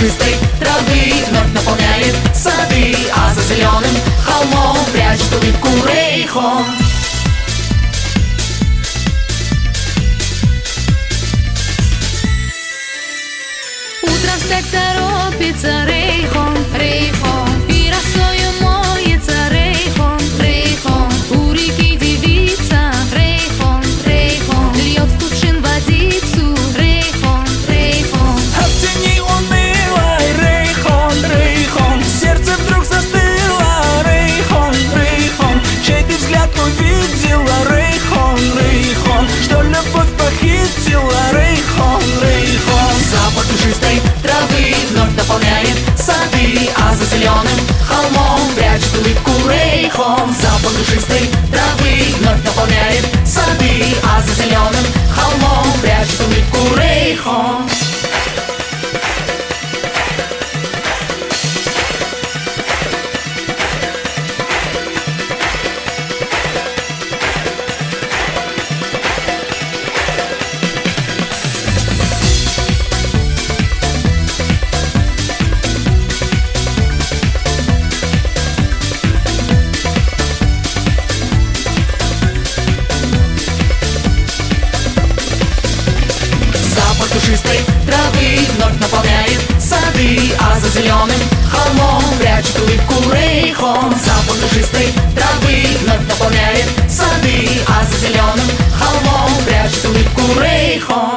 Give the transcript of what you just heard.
душистой травы вновь наполняет сады, а за зеленым холмом прячет улыбку рейхон. Утром встать торопится рейхон, рейхон, и росою моется рейхон, рейхон. У реки девица рейхон, рейхон, льет в кувшин водицу рейхон, рейхон. А в тени унылой рейхон, рейхон, сердце вдруг застыло рейхон, рейхон. Чей ты взгляд увидела рейхон, рейхон, что любовь похитила рейхон, рейхон. Запах душистой травы вновь наполняет сады, а за зеленым холмом прячет улыбку рейхон. Запах душистой травы вновь наполняет сады, а за зеленым холмом прячет улыбку рейхон. Душистой травы вновь наполняет сады, а за зеленым холмом прячет улыбку рейхон. Запах душистой травы вновь наполняет сады, а за зеленым холмом прячет улыбку рейхон.